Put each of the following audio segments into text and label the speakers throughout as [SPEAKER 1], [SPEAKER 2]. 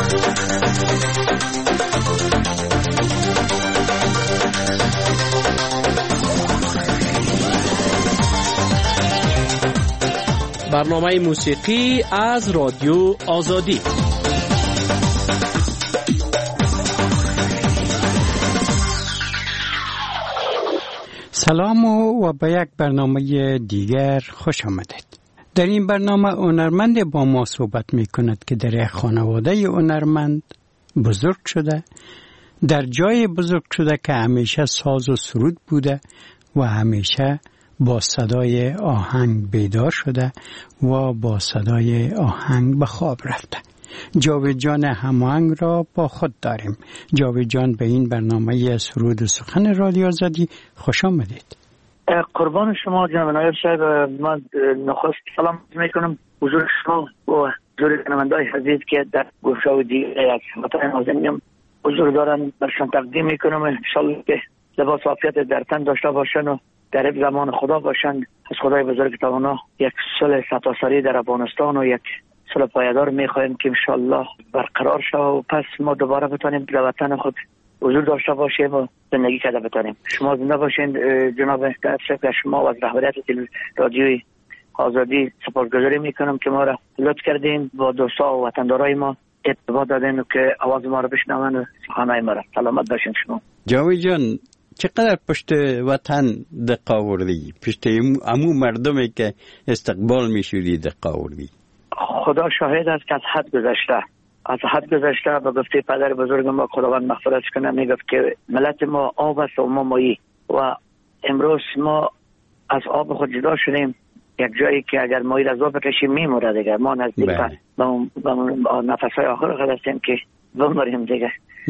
[SPEAKER 1] برنامه موسیقی از رادیو آزادی.
[SPEAKER 2] سلام و به یک برنامه دیگر خوش آمدید. در این برنامه هنرمند با ما صحبت می کند که در یک خانواده هنرمند بزرگ شده، در جای بزرگ شده که همیشه ساز و سرود بوده و همیشه با صدای آهنگ بیدار شده و با صدای آهنگ به خواب رفته. جاوید جان هماهنگ را با خود داریم. جاوید جان، به این برنامه سرود و سخن رادیو آزادی خوش آمدید.
[SPEAKER 3] قربان شما جناب نایب صاحب. من نخست سلام میکنم حضور شما و حضور شنونده‌های عزیز که در گوشه دیگر از وطن نازنینم حضور دارن، برشان تقدیم میکنم. انشالله که لباس عافیت در تن داشته باشن و در زمان خدا باشند. از خدای بزرگ توانا یک صلح سرتاسری در افغانستان و یک صلح پایدار میخوایم که انشالله برقرار شود و پس ما دوباره بتانیم در وطن خود حضور داشته باشیم و زندگی کرده بتانیم. شما زنده باشین جناب دکتر. شما و از رهبریت رادیوی آزادی سپاسگزاری میکنم که ما را لطف کردین با دوستا و وطندارای ما ارتباط دادین و که آواز ما را بشنون و سخنهای ما را. سلامت باشین شما.
[SPEAKER 2] جاوید جان، چقدر پشت وطن دقت آوردی؟ پشت عمو مردمی که استقبال میشودی دقت آوردی؟
[SPEAKER 3] خدا شاهد است که از حد گذشته به گفته پدر بزرگ ما خداوند مغفرت کنه میگفت که ملت ما آب است و ما مایی و امروز ما از آب خود جدا شدیم. یک جایی که اگر مایی را از آب بکشیم میموره دیگه. ما نزدیک به نفسهای آخر خود هستیم که بمریم دیگه.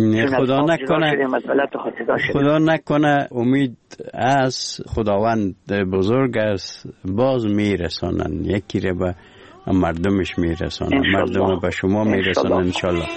[SPEAKER 2] خدا نکنه امید از خداوند بزرگ است باز میرسانن، یکی را به مردمش میرسانن، مردم به شما میرسانن انشالله.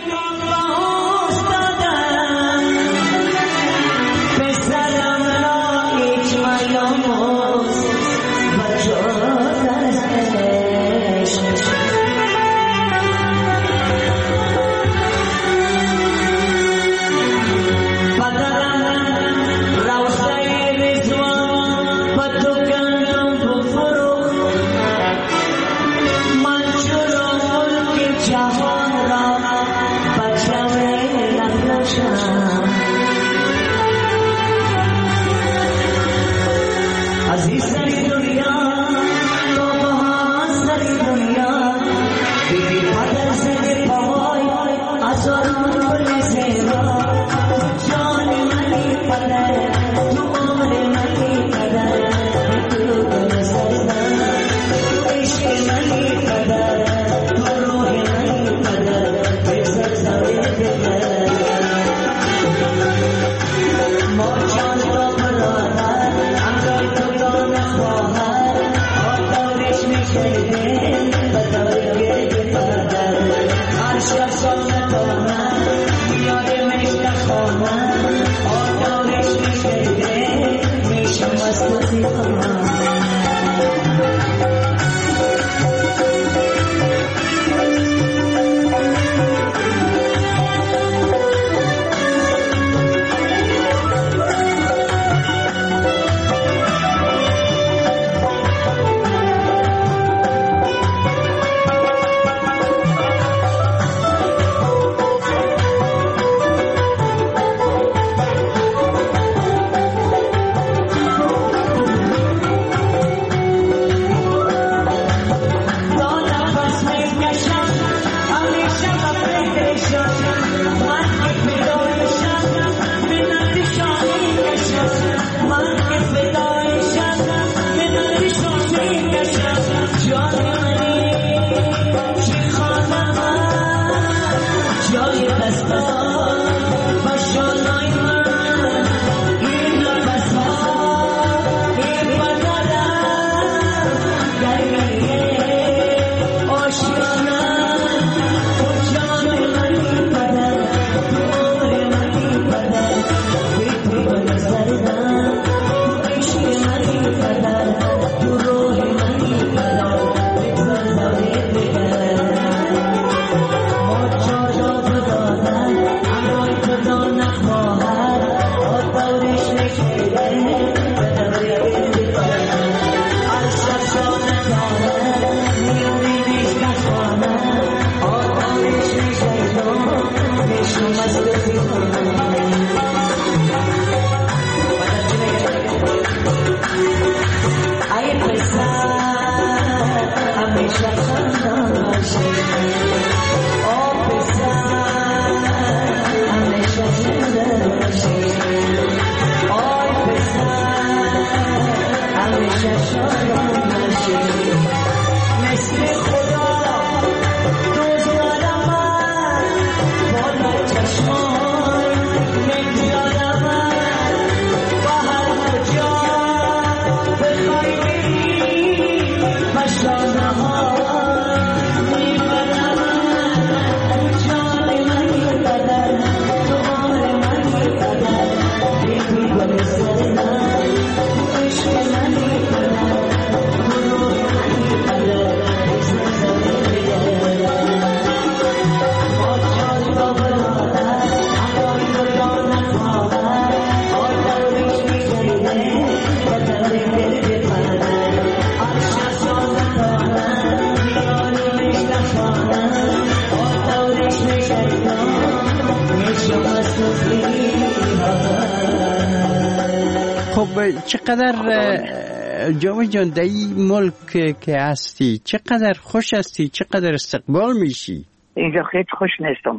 [SPEAKER 2] خب چقدر جاوید جان در این ملک که هستی چقدر خوش هستی، چقدر استقبال میشی؟
[SPEAKER 3] اینجا هیچ خوش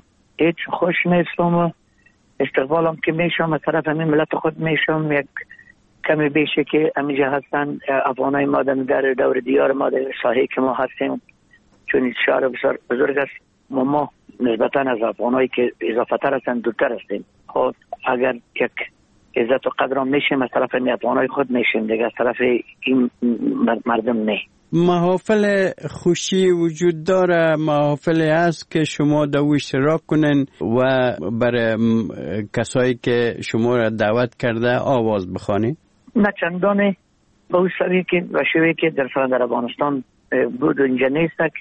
[SPEAKER 3] نیستم و استقبالم که میشم از طرف همین ملت خود میشم. یک کمی بیشه که امیجا هستن افغانای ما در دور دیار ما در ساحه که ما هستیم، چون این شهر بسیار بزرگ است. ما نسبتا از افغانایی که اضافه تر هستن دورتر هستیم. خب اگر یک عزت و قدرم میشیم از طرف افغانای خود میشیم دیگه، از طرف این مردم نه.
[SPEAKER 2] محافل خوشی وجود داره، محافلی هست که شما دو اشتراک کنن و برای کسایی که شما را دعوت کرده آواز بخوانید؟
[SPEAKER 3] نه چندانه به اون شوی که در افغانستان بود و اینجا نیستک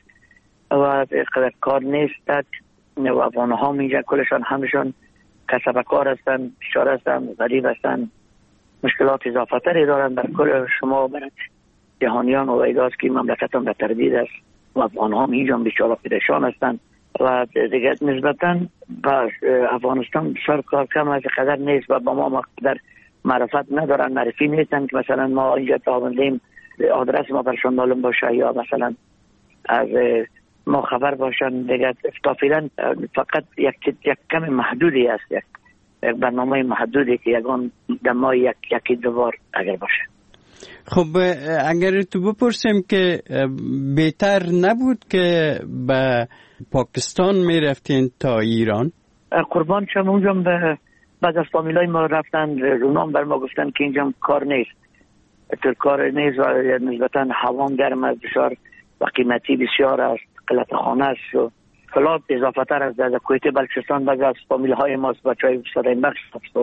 [SPEAKER 3] و قدر کار نیستک و افغان ها اینجا کلشان همشان کسب کار هستن، بیچاره هستن، غریب هستن، مشکلات اضافه تری دارن. در کل شما برد جهانیان و ایداست که مملکت هم در تردید است و افغان ها اینجا بیچاره پریشان هستن و دیگه نسبتا با افغانستان بسیار کار کم از قدر نیست و با ما در معرفت ندارن، معرفی نیستن که مثلا ما اینجا تابندیم آدرس ما برشان معلوم باشه یا مثلا از ما خبر باشن دیگه. فعلا فقط یک کم محدودی است، یک برنامه محدودی که یکان در ما یکی دوبار اگر باشه.
[SPEAKER 2] خب اگر تو بپرسیم که بهتر نبود که به پاکستان می رفتین تا ایران؟
[SPEAKER 3] قربان شم اونجا بعد از فامیلای ما رفتن رونام بر ما گفتن که اینجا کار نیست، تو کار نیست و نسبتا هوام گرم است بسیار و قیمتی بسیار است، قلت خانه است و فلات اضافه تر است. در کویت بلوچستان بعد از فامیل های ماست بچهای صدای بخش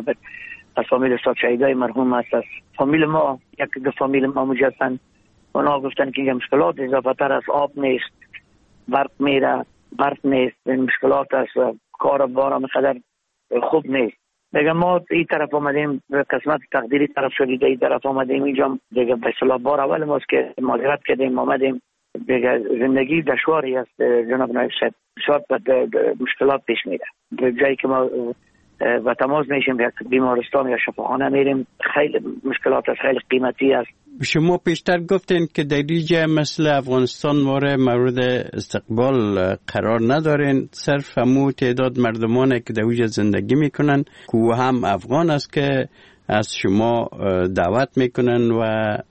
[SPEAKER 3] از فامیل استاد شهیدای مرحوم است، از فامیل ما یک دو فامیل ما مجسن اونا گفتن که اینجا مشکلات اضافه تر است، آب نیست، برق میره، برق نیست، مشکلات است و کار بارم قدر خوب نیست. دیگه ما این طرف آمدیم، قسمت تقدیری طرف شدید این طرف آمدیم اینجا دیگه به اصطلاح بار اول ماست که مهاجرت کردیم آمدیم دیگه. زندگی دشواری است جناب نایب صاحب، بسیار مشکلات پیش میره. جایی که ما و تماس میشیم یک بیمارستان یا شفاخانه میریم خیلی مشکلات است، خیلی قیمتی است.
[SPEAKER 2] شما پیشتر گفتین که در اینجا مثل افغانستان مورد استقبال قرار ندارین، صرف همون تعداد مردمانه که در اونجا زندگی میکنن که هم افغان است که از شما دعوت میکنن و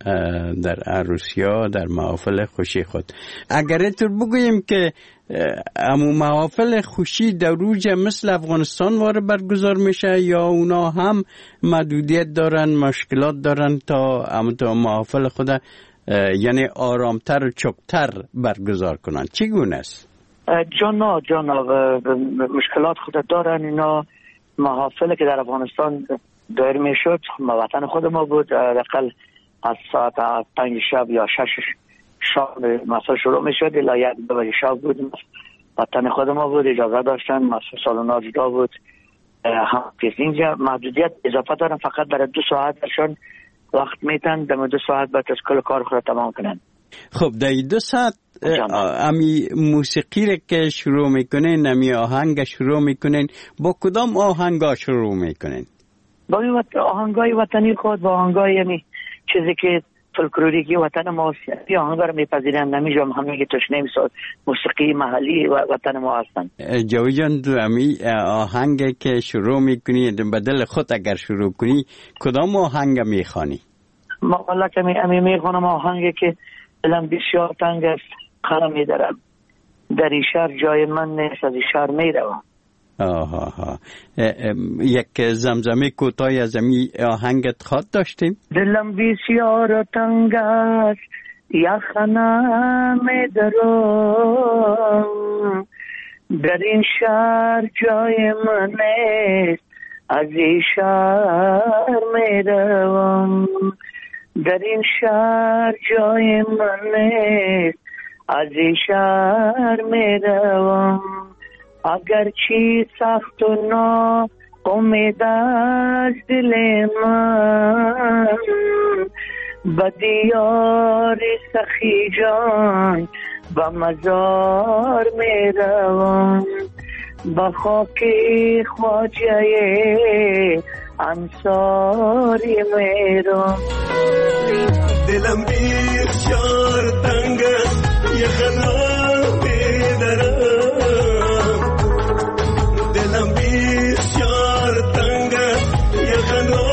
[SPEAKER 2] در عروسیا در محافل خوشی خود. اگر اینطور بگوییم که همون محافل خوشی در روجه مثل افغانستان برگزار میشه یا اونا هم محدودیت دارن، مشکلات دارن تا محافل خود یعنی آرامتر و چکتر برگزار کنن؟ چگونه است؟
[SPEAKER 3] جانا مشکلات خود دارن اینا. محافل که در افغانستان دایر میشد وطن خود ما بود، دقل از ساعت 5 شب یا 6 شب مثلا شروع میشد الا 1-2 شب بود، وطن خود ما بود، اجازه داشتن، مثلا سالونا جدا بود. هم اینجا محدودیت اضافه دارن، فقط برای 2 ساعت درشان وقت میتن، در 2 ساعت باید از کل کار خود تمام کنن.
[SPEAKER 2] خب در 2 ساعت امی موسیقی را که شروع میکنین، امی آهنگ شروع میکنین، با کدام آهنگا شروع میکنین؟
[SPEAKER 3] با آهنگای وطنی خود، با آهنگای یعنی چیزی که فولکلوریکی وطن ما است، آهنگا رو میپذیرن. نمیجام همه که تشنه میساد موسیقی محلی و وطن ما هستن.
[SPEAKER 2] جوی جان تو امی آهنگ که شروع میکنی بدل خود اگر شروع کنی کدام آهنگ میخوانی؟
[SPEAKER 3] ما والا که امی میخوانم آهنگ که دلم بسیار تنگ است، خرم میدارم در این شهر جای من نیست، از این شهر میروم.
[SPEAKER 2] یک زمزمه کوتاهی از این آهنگت خواد داشتیم؟
[SPEAKER 3] دلم بسیار تنگ است یخنم میدارم در این شهر جای من نیست، از این شهر میروم. در این شهر جای من نیست، از این شهر میروم. اگر چی سخت و نا امید از دل من، به دیار سخی جان به مزار میروم. به خاک خواجه انصاری میرم.
[SPEAKER 4] دلم بسیار تنگ است یخنا میدرم، دلم بسیار تنگ است یخنا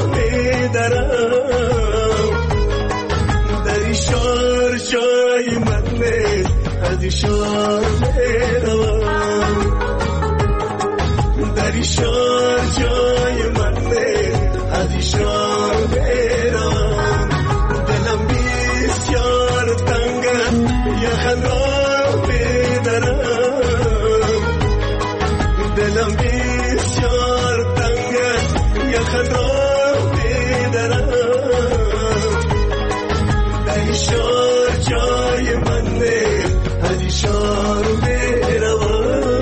[SPEAKER 4] میدرم، در این شهر جای من نیست از این شهر میروم، در این شهر جای من نیست از این شهر میروم، دلم بسیار تنگ است یخن را میدرم، دلم بسیار تنگ است یخن را میدرم، در این شهر جای من نیست از این شهر میروم.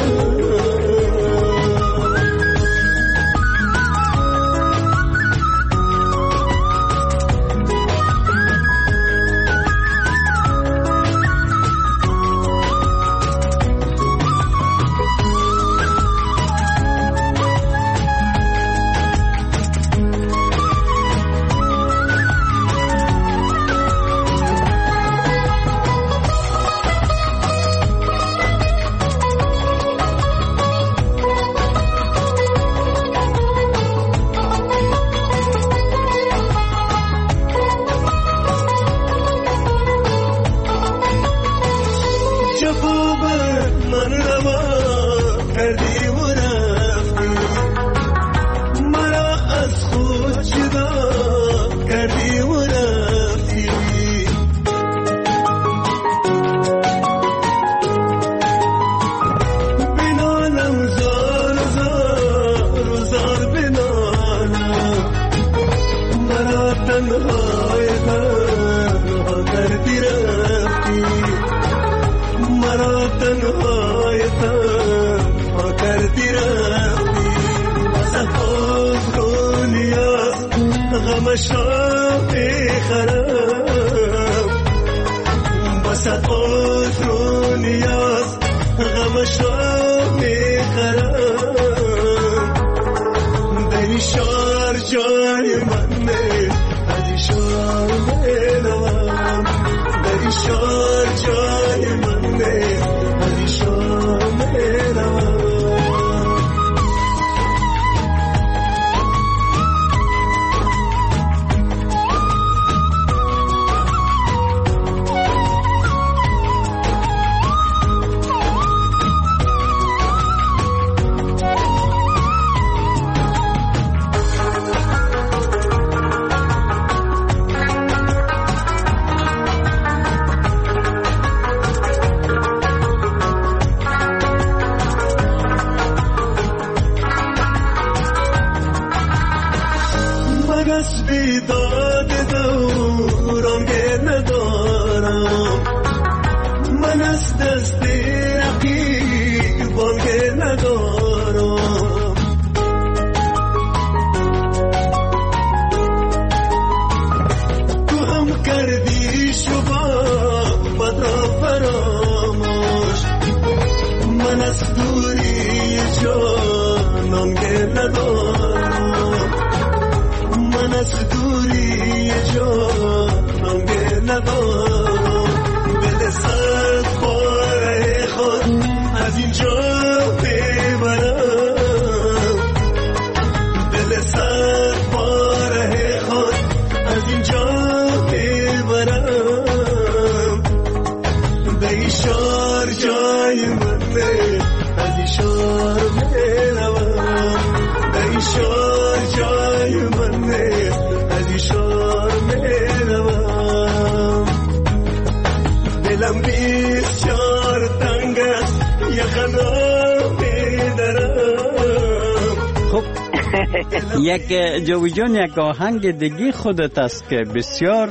[SPEAKER 2] یک جوی جان، یک آهنگ دیگه خودت است که بسیار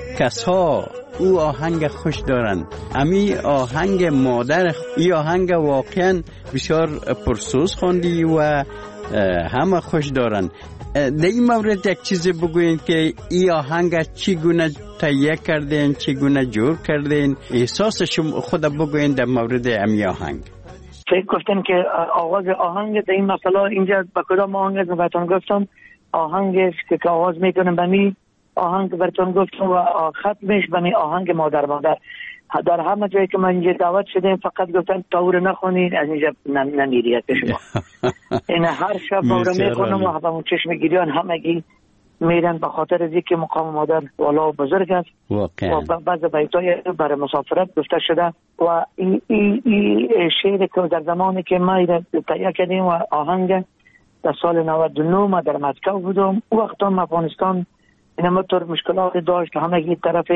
[SPEAKER 2] کسا او آهنگ خوش دارند. امی آهنگ مادر، این آهنگ واقعا بسیار پرسوز خوندی و همه خوش دارند. در این مورد یک چیزی بگوین که این آهنگ چگونه تهیه کردین، چگونه جور کردین، احساس شما خود بگوین در مورد امی آهنگ.
[SPEAKER 3] فکر گفتن که آغاز آهنگ در این مسئله اینجا با کدام آهنگ از بهتون گفتم آهنگ است که آواز میکنم به می آهنگ براتون گفتم و ختمش به می آهنگ مادر. در همه جایی که من اینجا دعوت شدیم فقط گفتن تاور نخونین از اینجا نمیرید شما. این هر شب باور میکنم و همون چشم گیریان همگی میرن به خاطر از اینکه مقام مادر والا و بزرگ است و بعض بیتای برای مسافرت گفته شده و این شعر که در زمانی که ما تهیه کردیم و آهنگ در سال 99 ما در مسکو بودم. وقتا افغانستان اینم طور مشکلات داشت که همگی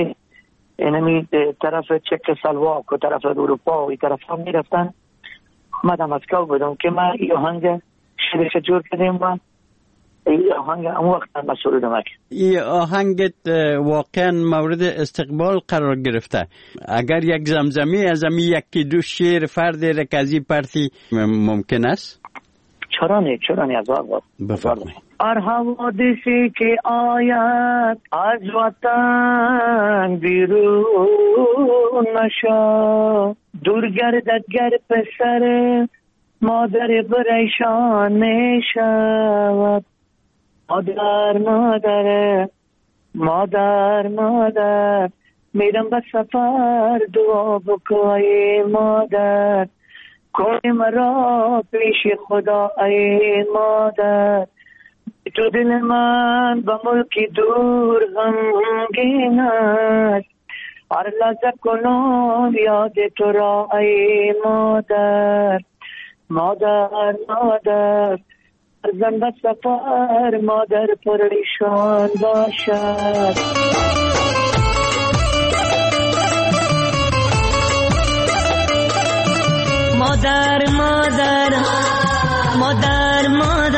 [SPEAKER 3] طرف چک سلواک و طرف اروپا و این طرف هم میرفتن. ما در مسکو بودم که ما این آهنگ شعرش جور کردیم و این آهنگ اون وقت هم مسئول دمک.
[SPEAKER 2] این آهنگت واقعا مورد استقبال قرار گرفته. اگر یک زمزمی از امی یکی دو شعر فرد رکزی پرتی ممکن است؟
[SPEAKER 3] چرا از آقا
[SPEAKER 2] بفرمایید.
[SPEAKER 3] هر حوادثی که آید از وطن بیرون نشا، دور گردد گر پسر مادر پریشان میشود. مادر میرم به سفر دعا بکوی مادر، کوی مرا پیش خدا ای مادر. تو دل من به ملک دور غمگین است، هر لحظه کنم یاد تو را ای مادر. مادر زن به سفر مادر پریشان باشد. مادر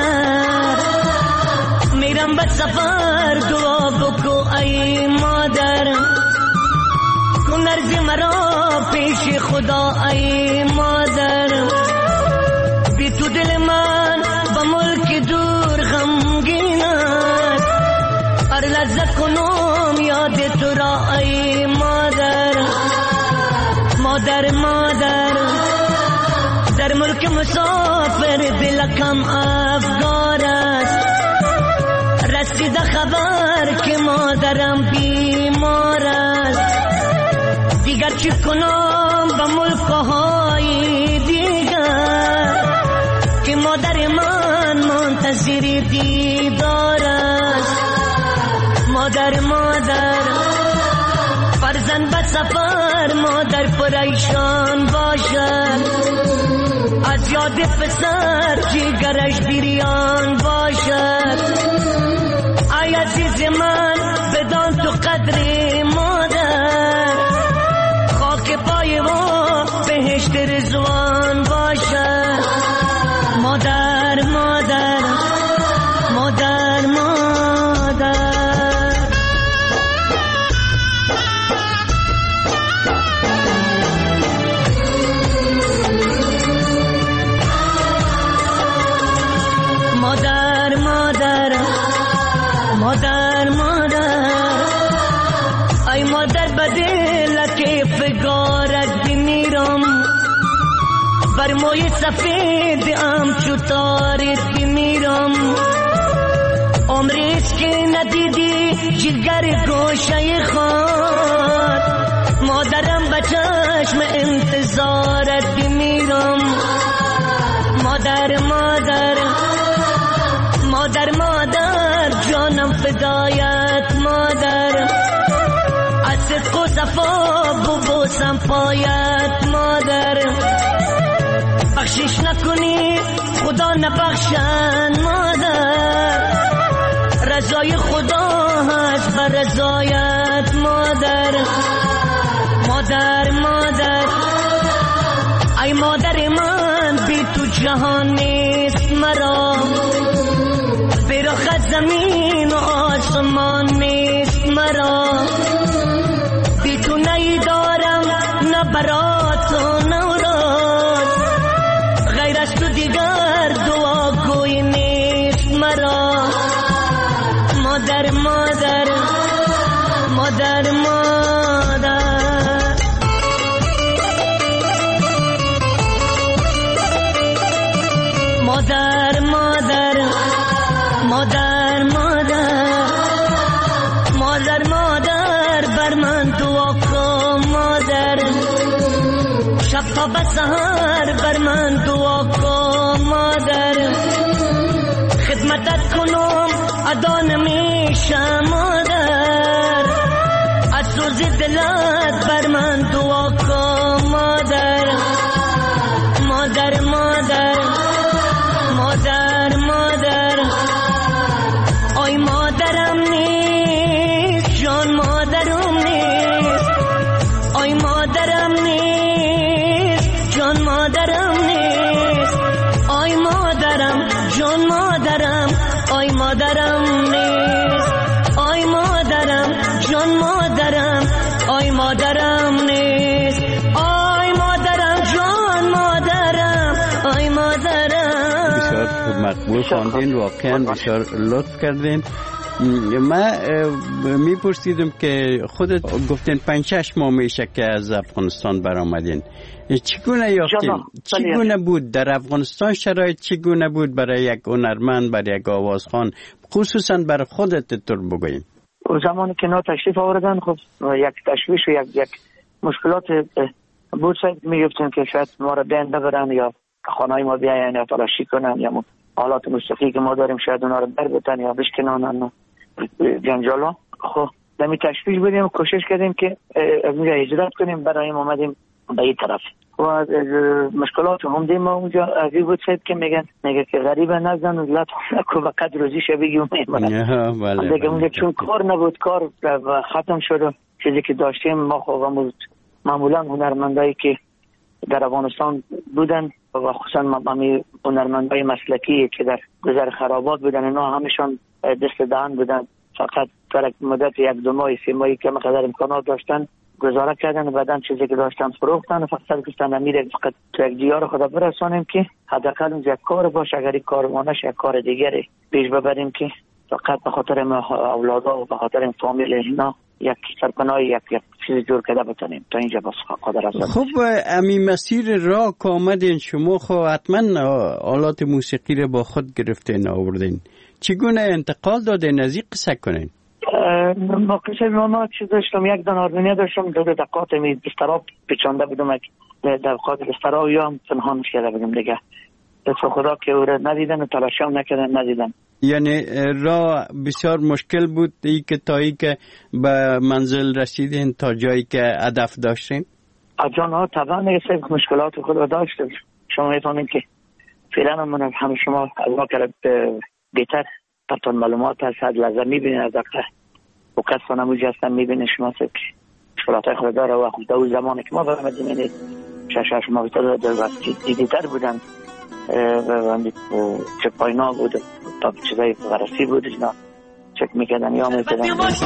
[SPEAKER 3] میرم به سفر دعا بکو ای مادر، کن عرض مرا پیش خدا ای مادر. بی تو دل من با ملک دور غمگین است، هر لحظه کنم یاد تو را ای مادر. در ملک مسافر دلکم افگار است، رسیده خبر که مادرم بیمار است. دیگر چی کنم به ملکهای دیگر که مادر من منتظر دیدار است. مادر فرزند به سفر مادر پریشان باشد، از یاد پسر جگرش بریان باشد. ای عزیز من بدان تو قدر مادر، خاک پای و بهشت رضوان باشد. مادر ای مادر بدل که فگارت بمیرم، بر موی سفید چو تارت بمیرم. عمریست که ندیدی جگر گوشه خان، مادرم به چشم انتظارت بمیرم. مادر جانم فدایت مادر، از صدق و صفا ببوسم پایت مادر. بخشش نکنی خدا نبخشن مادر، رضای خدا هست بر رضایت مادر. ای مادر من بی تو جهان نیست مرا، بیرخ زمین و آسمان نیست مرا. بی تو نیدارم نه برات و نوراز، غیر از تو دیگر دعا کوی نیست مرا. مادر مادر
[SPEAKER 5] به سحر بر من دعا کن مادر، خدمتت کنم ادا نمیشم مادر، از سوز دلت بر من دعا کن مادر، مادر مادر مادر مادر. آی مادرم نیست جان مادرم نیست، آی مادرم نیست جان مادرم نیست، آی مادرم جان مادرم، آی مادرم نیست، آی مادرم جان مادرم، آی مادرم نیست، آی مادرم جان مادرم، آی مادرم.
[SPEAKER 2] بسیار مقبول خواندین، واقعا بسیار لطف کردین. من میپرسیدم که خودت گفتین 5-6 ماه میشه که از افغانستان برآمدین، چگونه یافتین؟ چگونه بود در افغانستان؟ شرایط چگونه بود برای یک هنرمند، برای یک آوازخوان، خصوصا برای خودت طور بگوییم؟
[SPEAKER 3] زمانی که نا تشریف آوردن خب یک تشویش و یک مشکلات بود، میگفتن که شاید ما را بین ببرن یا خانه‌ای ما بیاین یا تلاشی کنن یا حالات موسیقی که ما داریم شاید اونا رو در بتن یا بشکنن جنجالا. خب دمی تشویش بودیم، کوشش کردیم که از اونجا هجرت کنیم، برای اومدیم به این طرف. و از مشکلات هم ما اونجا عزیز بود صاحب که میگه که غریبه نزن و لطفا به قدر روزیشه بگیم میمونه دیگه اونجا، چون کار نبود، کار ختم شد. چیزی که داشتیم ما خب معمولا هنرمندایی که در افغانستان بودن و خصوصا هنرمندای مسلکی که در گذر خرابات بودن، اینا همیشان دست دهن بودن، فقط در مدت 1-2 ماه 3 ماهی که مقدار امکانات داشتن گزاره کردن و بعدن چیزی که داشتن فروختن و فقط گفتن امیر فقط تو یک دیار خدا برسانیم که حداقل اونجا یک کار باشه، اگر این کار مانش یک کار دیگری پیش ببریم که فقط به خاطر اولادا و به خاطر فامیل اینا یک سرپناه یک چیز جور کرده بتونیم تا اینجا بس قادر هستم.
[SPEAKER 2] خب امی مسیر راه که آمدین شما خب حتما آلات موسیقی رو با خود گرفتین آوردین، چگونه انتقال دادین؟ از این قصه کنین.
[SPEAKER 3] ما قصه ما چیز داشتم، یک دان آرمینیا داشتم، 2 دقیقات می استراب پیچانده بودم، دقیقات استراب یا هم پنهانش کرده بودم دیگه، دست خدا که او را ندیدن و تلاشی هم نکردن ندیدن. یعنی
[SPEAKER 2] راه بسیار مشکل بود ای که تا ای که به منزل رسیدین، تا جایی که هدف داشتین؟
[SPEAKER 3] جان ها طبعا نیست، مشکلات خود را داشتیم. شما میتونین که فعلا من همه شما از ما کرد بیتر پرتون معلومات هست، از لحظه میبینین، از دقیقه و کس فنموجی هستن میبینین شما که مشکلات های خود داره و خود اون زمانی که ما برمدیم اینه 6 ماه بیتر دیدیتر بودن چک پاینا بود تا چیزای غرصی بود اینا چک میکردن یا میکردن.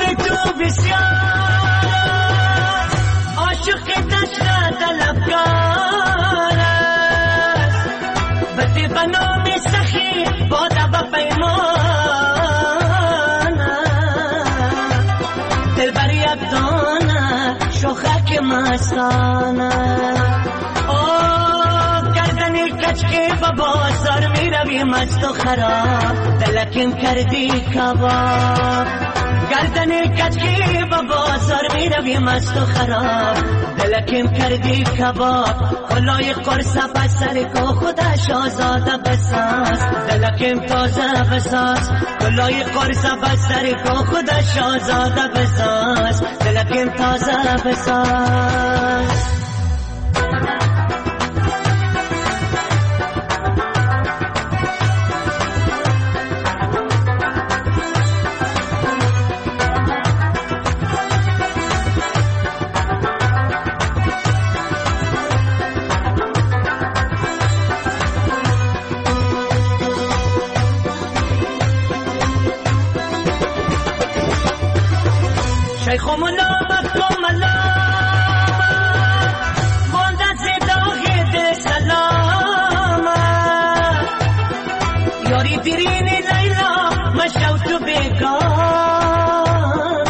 [SPEAKER 5] عاشق دشت طلبکار است، بدی بنام سخی با دب پیمان دل بریت دانه شوخک مستانه کچکی با بازار می روی مست و خراب، دلکم کردی کباب. گردن کچکی با بازار می روی مست و خراب، دلکم کردی کباب. کلای قرصه بسر کو خودش آزاده بساز، دلکم تازه بساز. کلای قرصه بسر کو خودش آزاده بساز، دلکم تازه بساز. شیخ منامت کملا باندت زداغ دل سلام یاری دیرین لیلا مشو تو بگان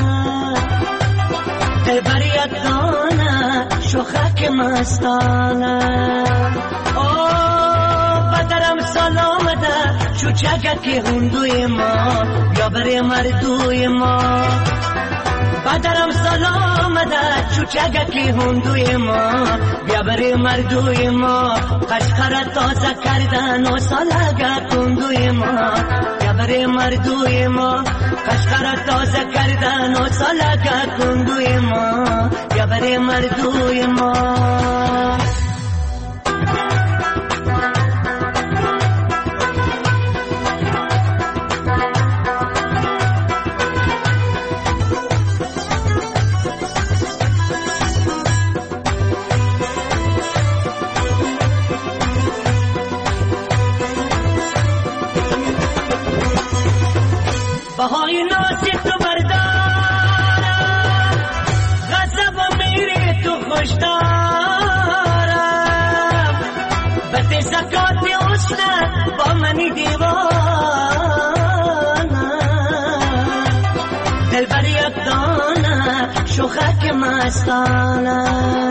[SPEAKER 5] دل بریت دانه شوخک مستانه بدرم سلامته چو چگت که هندوی ما یا بری مردوی ما پدرم سلامت چوچگکی هندوی ما بیا بری مردوی ما قشقر تازه کردن و سالگه کندوی ما بیا بری مردوی ما قشقر تازه کردن و سالگه کندوی ما بیا بری مردوی ما بهای ناسی تو بردارم غضب و میری تو خوش دارم بد زکات حسنت با منی دیوانم دل بر یک دانه شوخک مستانه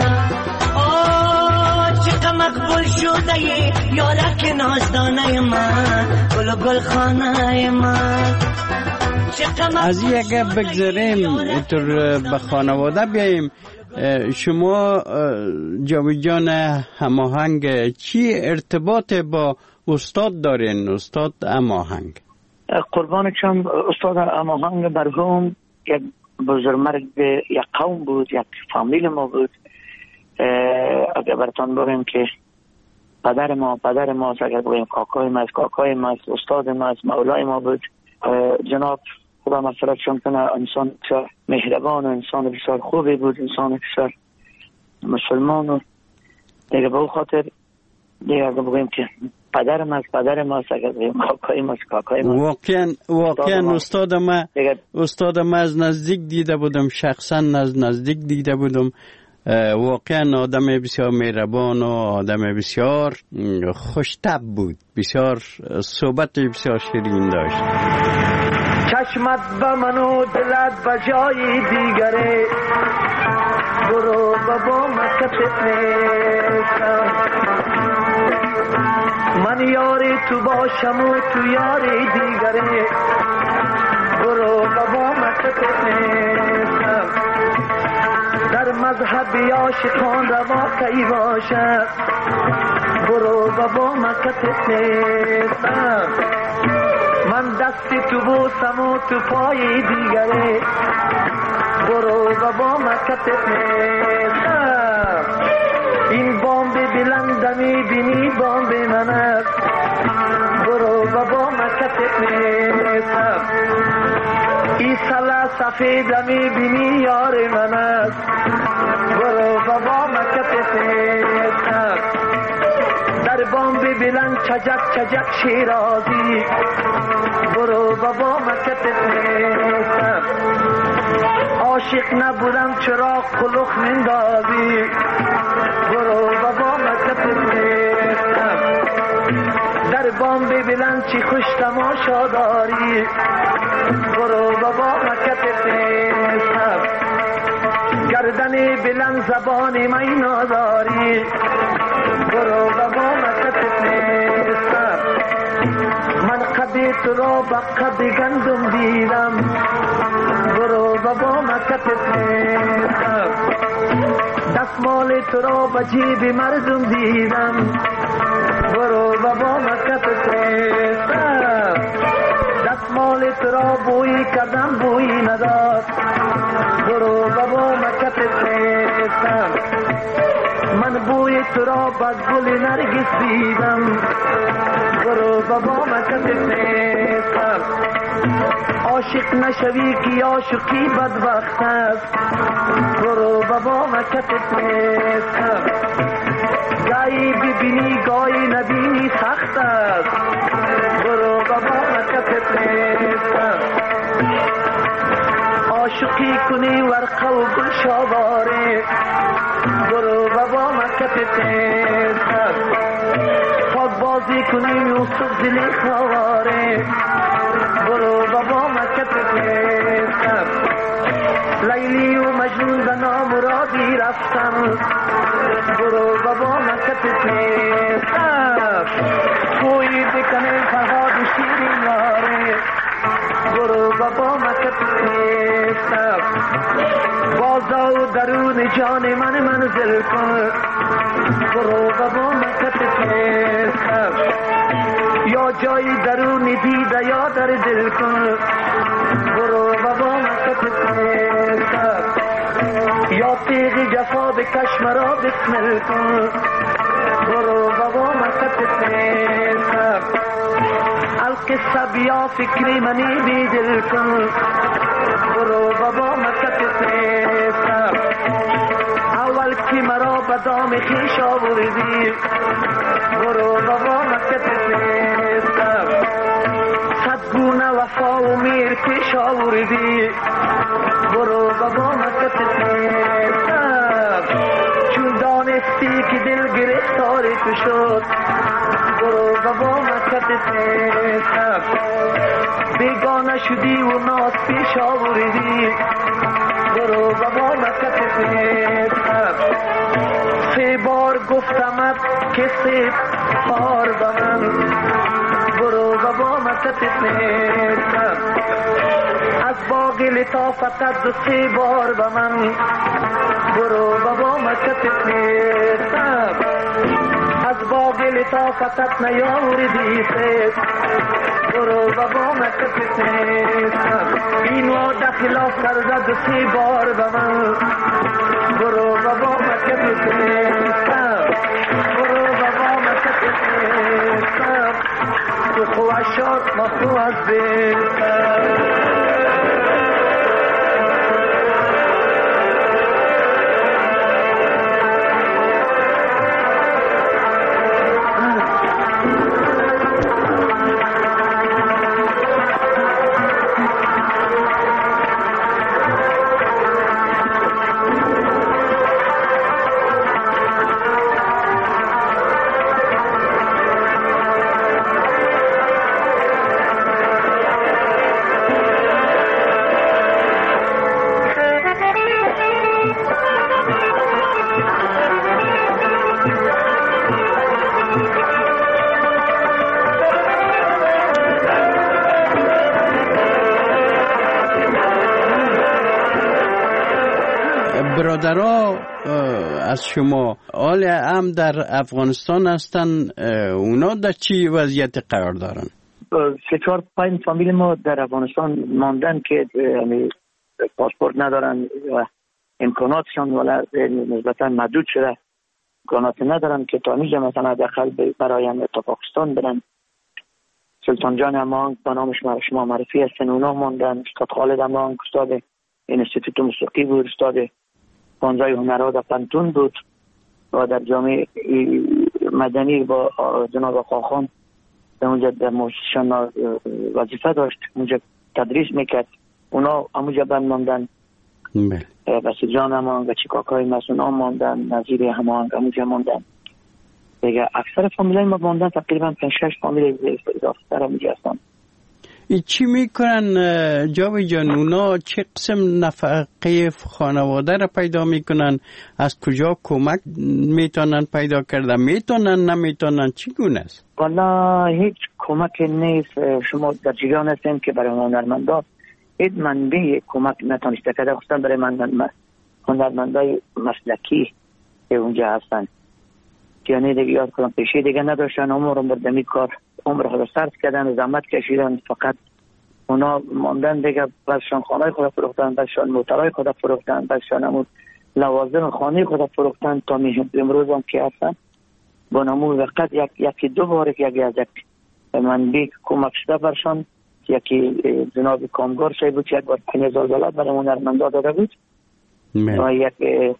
[SPEAKER 5] چقدر مقبول شده یارک نازدانه من گل و گل خانه من
[SPEAKER 2] از این اگر بگذاریم اینطور به خانواده بیاییم شما جاوید جان هماهنگ چی ارتباط با استاد دارین استاد هماهنگ؟
[SPEAKER 3] قربان چم استاد هماهنگ مرحوم یک بزرگمرد یک قوم بود یک فامیل ما بود اگر براتون بگم که پدر ما اگر بگیم کاکای ما استاد ما مولای ما بود جناب خدا مغفرتشان کنه انسان بسیار مهربان و انسان بسیار خوبی بود انسان بسیار مسلمان و دیگه به او خاطر دیگه اگر بگیم که پدر ما اگر بگیم کاکای ما
[SPEAKER 2] واقعا استاد ما از نزدیک دیده بودم شخصا از نزدیک دیده بودم واقعا آدم بسیار مهربان و آدم بسیار خوش‌طبع بود بسیار صحبت بسیار شیرین داشت
[SPEAKER 4] چشمت به من و دلت به جای دیگره برو بابا مکتب نیستم من یاری تو باشم و تو یاری دیگره برو بابا مکتب نیستم در مذهب عاشقان روا کی باشد برو بابا مکتب نیستم من دستی تو بوسم و تو پای دیگره برو بابا مکتب نیستم این بامب بلند میبینی بامب من است برو بابا مکتب نیستم این سلا سفید میبینی یار من است برو بابا مکتب نیستم در بامب بلند چجک شیرازی برو بابا مکتب نیستم عاشق نبودم چرا کلوخ مندازی برو بابا مکتب نیستم در بامب بلند چی خوش تماشا داری برو بابا مکتب نیستم گردن بلند زبان می ناداری برو بابا مکتب نیستم من قد تو را به قد گندم دیدم برو بابا مکتب نیستم دستمال تو را به جیب مردم دیدم برو بابا مکتب نیستم دستمال تو را بوی کردم بوی نداد برو بابا مکتب نیستم من بوی تو را با گل نرگس دیدم برو بابا مکتب نیستم عاشق نشوی که عاشقی بدبخت است برو بابا مکتب نیستم گاهی ببینی گاهی نبینی سخت است برو بابا مکتب نیستم عاشقی کنی ورقه و گل شاواره برو بابا مکتب نیستم پاک بازی کنی یوسف دلی خواره برو بابا مکتب نیستم لیلی و مجنون به نامرادی رفتم برو بابا مکتب نیستم کوی بکنه فرهاد شیرین یاره برو بابا مکتب نیستم
[SPEAKER 6] فضا و درون جان من منزل کن برو و با مکت پیسر یا جایی درونی دیده یا در دل کن برو و با مکت پیسر یا تیغ جفا بکش مرا بسمل کن برو و با مکت پیسر القصه بیا فکری منی بی دل کن برو و با مکت پیسر اول کی مرا بدام خیش آوردی برو و با مکت پیسر صد گونه وفا و میر پیش آوردی برو و با مکت پیسر چون دانستی که دل گرفتار تو شد برو و با مکت پیسر بیگانه شدی و ناز پیش آوردی برو و با مکت پیسر 3 بار گفتمت که 3 بار به من برو و با مکت پیسر از باغ لطافتت 2-3 بار به من برو و با مکت پیسر از باغ لطافتت نیاوردی سید برو و با مکت پیسر این وعده خلاف کرده 2-3 بار به من برو و با مکت پیسر برو و با مکت پیسر تو خوشار ما خو از بیسر
[SPEAKER 2] برادرها از شما حال هم در افغانستان هستن، اونا در چی وضعیت قرار دارن؟
[SPEAKER 3] 3-4-5 فامیل ما در افغانستان ماندن که پاسپورت ندارن و امکاناتشان ولی نسبتا محدود شده، امکانات ندارن که تا اینجا مثلا داخل برایم تا پاکستان برن. سلطان جان امان با نامش شما معرفی هستن، اونا ماندن. استاد خالد امان استاد انستیتوت موسیقی بود، استاد 15 هنرها در پنتون بود و در جامعه مدنی با جناب آقاخان در اونجا در موسیقیشان وظیفه داشت، اونجا تدریس میکرد. اونا اونجا بند ماندن. بسی جان امان و چیکاکای مسئول ماندن، نظیر همان اونجا ماندن. دیگه اکثر فامیلای ما ماندن، تقریبا 5-6 فامیل اضافه تر اونجا هستن.
[SPEAKER 2] چی میکنن جاوی جان؟ اونا چه قسم نفقه خانواده را پیدا میکنن؟ از کجا کمک میتونن پیدا کردن؟ میتونن نمیتونن؟ چی گونه است؟
[SPEAKER 3] والا هیچ کمک نیست. شما در جریان هستین که برای هنرمندا هیچ منبع کمک نتونسته کرده، خصوصا برای هنرمندای مسلکی که اونجا هستن. یعنی دیگه یاد کنم پیشی دیگه نداشتن، عمر بردمی کار عمر خود صرف کردن، زحمت کشیدن، فقط اونا ماندن دیگه. بعضشان خانه خود فروختن، بعضشان موترهای خود فروختن، بعضشان همون لوازم خانه خود فروختن تا امروز هم که هستن. با نمون وقت یکی 2 بار یکی از یک منبع کمک شده برشان، یکی جناب کامگار شای بود که یک بار $5,000 برای هنرمندا داده بود و یک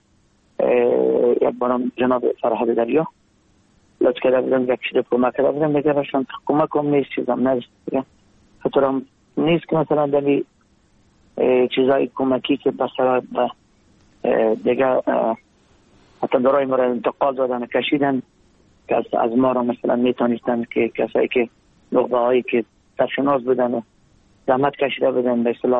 [SPEAKER 3] بارم جناب فرهاد دریا لطف کرده بودم، یک چیز کمک کرده بودم دیگه برشان. کمک هم نیست، چیزم نیست دیگه. خطور هم نیست که مثلا دلی چیزای کمکی که بسرا دیگه حتی دارای ما را انتقال دادن کشیدن که از ما را مثلا میتونستن که کسایی که نقبه هایی که سرشناس بودن و زحمت کشیده بودن به اصطلاح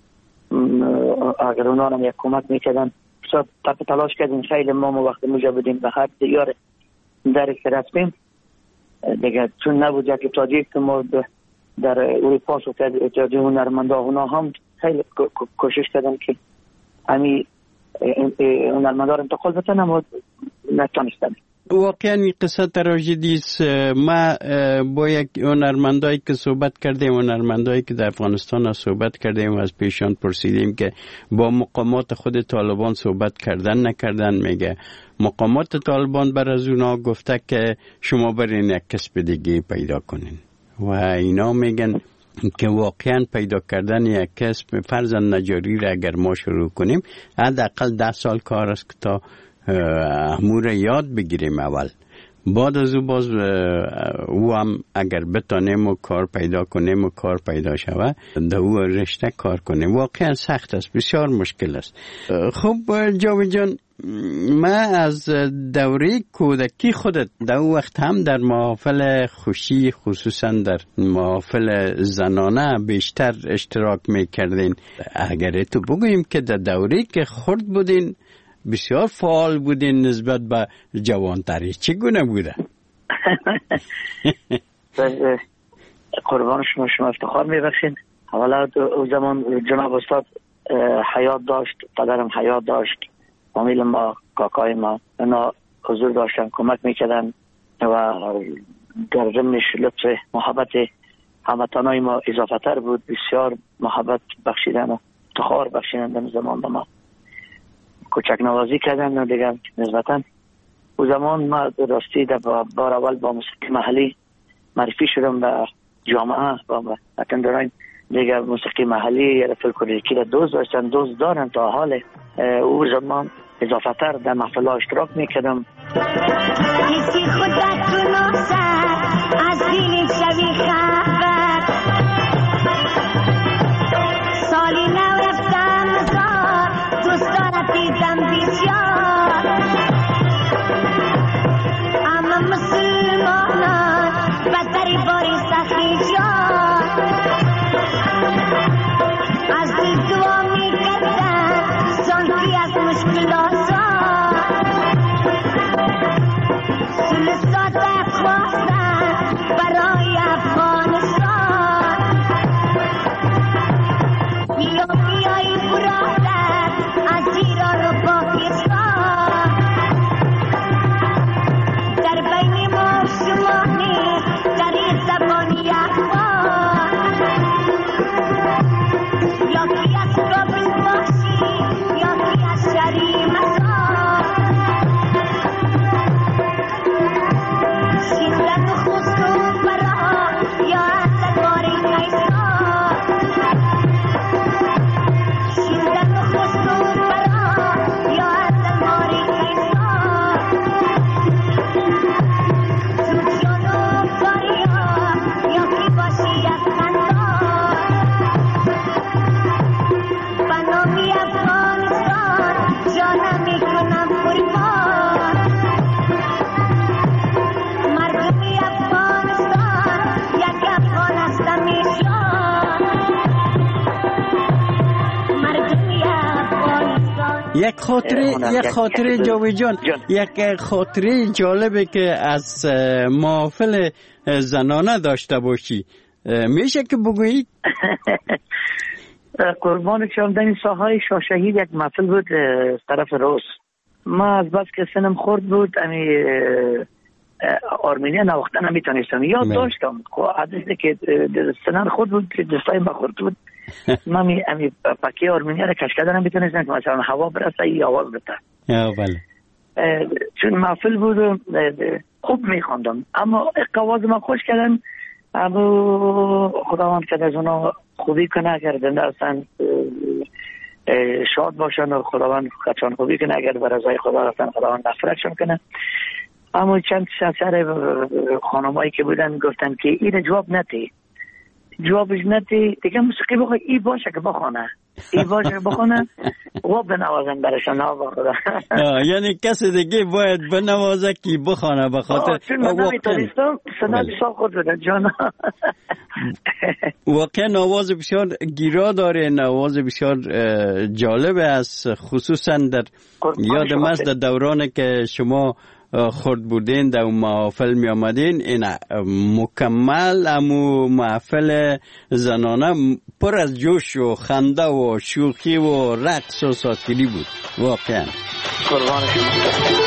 [SPEAKER 3] اگر اونا هم یک کمک میکردن. تلاش کردیم خیلی ما وقت موجه بودیم به هر دیار در که رفتیم دیگه، چون نبود یکی تاجیک که ما در اروپا و اتحادیه هنرمندا اونا هم خیلی کوشش کردن که همی هنرمندان انتقال بتن اما نتونستن.
[SPEAKER 2] واقعا این قصه تراژدی است. ما با یک هنرمندایی که صحبت کردیم، هنرمندایی که در افغانستان صحبت کردیم و از پیشان پرسیدیم که با مقامات خود طالبان صحبت کردن نکردن. میگه مقامات طالبان بر از اونا گفته که شما برین یک کسب دیگه پیدا کنین و اینا میگن که واقعا پیدا کردن یک کسب فرضاً نجاری را اگر ما شروع کنیم حداقل 10 سال کار است که تا امور یاد بگیریم. اول بعد از او باز او هم اگر بتانیم و کار پیدا کنیم و کار پیدا شود در او رشته کار کنیم. واقعا سخت است، بسیار مشکل است. خب جاوید جان، ما از دوره کودکی خودت در او وقت هم در محافل خوشی خصوصا در محافل زنانه بیشتر اشتراک میکردین. اگر تو بگوییم که در دوره که خرد بودین بسیار فعال بودین نسبت به جوانتری، چگونه بوده؟
[SPEAKER 3] قربان شما افتخار میبخشین. اولا او زمان جناب استاد حیات داشت، پدرم حیات داشت، فامیل ما، کاکای ما اینا حضور داشتن، کمک میکردن و در ضمنش لطف محبت هموطنای ما اضافه تر بود. بسیار محبت بخشیدن و افتخار بخشیدن در زمان ما، کوچک نوازی کردن و دیگر نسبتا او زمان ما راستی در بار اول با موسیقی محلی معرفی شدم به جامعه و اتندران دیگر موسیقی محلی فولکلوریکی را دوست داشتن، دوست دارن تا حال. او زمان اضافه تر در محفل اشتراک میکردم.
[SPEAKER 7] کسی خودت تو نوسر از دین شوی خبر، سالی نو رفتم زار دوستانت دیدم بسیار، اما مسلمانان بدتری باری سختی جان، از دل دعا میکردن سانتی از مشکل آسان، سلسات خواستن برای افغانستان، بیایی برادر از ایران و پاکستان، در بین ما شما نیست در این زبانی افغان، یا کی از کابل باشی یا کی از شریمتان، شیندن و خسرو برا یا از باری قیسان، شیندن و خسرو برا یا از باری قیسان، تو جان و فریاد یا کی باشی از خندان، بنامی افغانستان جانم میکنم قربان، مردمی افغانستان یک افغان هستم ایشان، مردمی افغانستان.
[SPEAKER 2] یک خاطره جاوید جان، یک خاطره جالبه که از محافل زنانه داشته باشی میشه که بگویی؟
[SPEAKER 3] قربان شما، در این ساحه شاه شهید یک محفل بود طرف روز. ما از بس که سنم خورد بود آرمینیا نواختن نمیتونستم، یاد داشتم عادتی که سنم خورد بود، دستای ما خورد بود، من امی پاکی آرمینیا را کش کردن نمیتونستم که مثلا هوا برسه یا آواز بده.
[SPEAKER 2] بله.
[SPEAKER 3] چون محفل بود خوب میخواندم، اما قواز ما خوش کردن. اما خداوند که از اونا خوبی کنه، اگر زنده هستن شاد باشن و خداوند خدشان خوبی کنه، اگر بر رضای خدا هستن خداوند نفرتشان کنه. اما چند سر خانمایی که بودن گفتن که این جوابش نتی دیگه موسیقی بخواه ای باشه که بخونه، ای باشه که بخونه و بنوازن برشان ها خدا.
[SPEAKER 2] یعنی کسی دیگه باید بنوازه که بخونه بخاطر
[SPEAKER 3] چون من نمیتونستم سنت سا خود بودن جانا.
[SPEAKER 2] واقعا آواز بسیار گیرا داره، آواز بسیار جالب است، خصوصا در یادم است در دورانی که شما خورد بودین در محافل می آمدین، این مکمل امو محفل زنانه پر از جوش و خنده و شوخی و رقص و ساتیری بود واقعا.
[SPEAKER 3] قربان شما.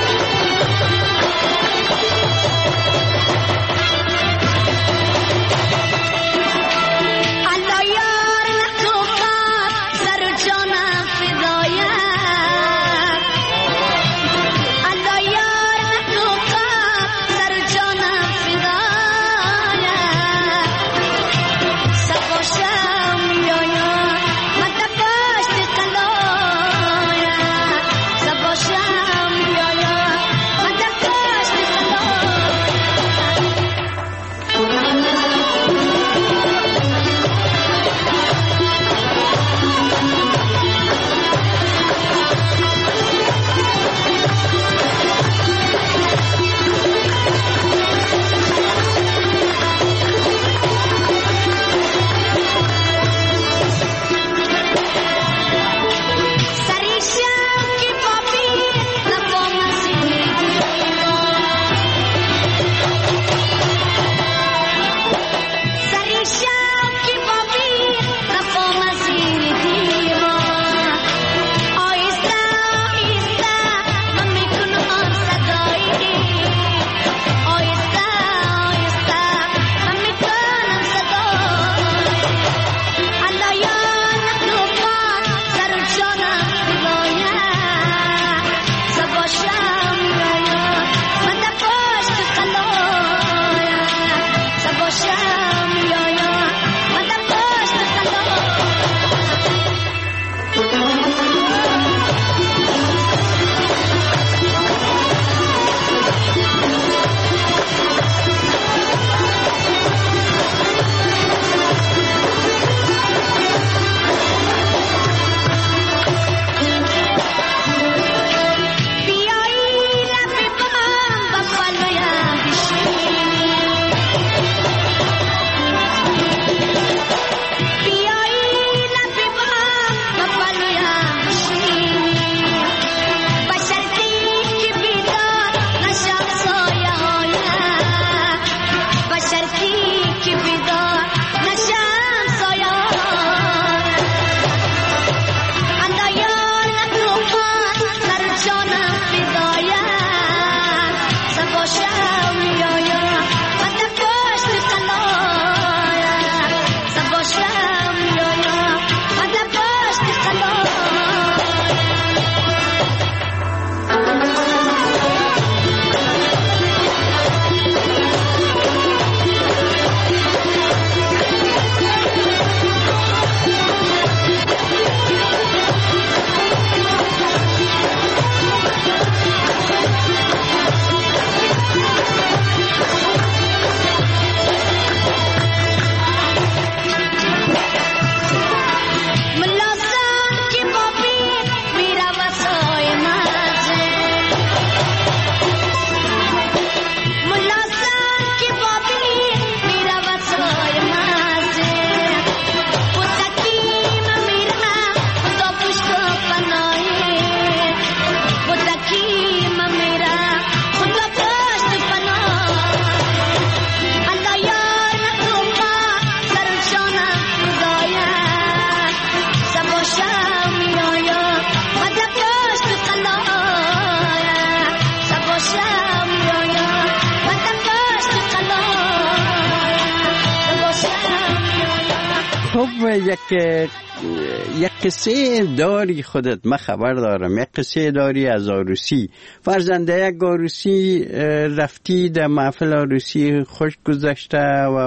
[SPEAKER 2] یک قصه داری خودت، من خبر دارم یک قصه داری از عروسی. فرزنده یک عروسی رفتی در محفل عروسی خوش گذشته و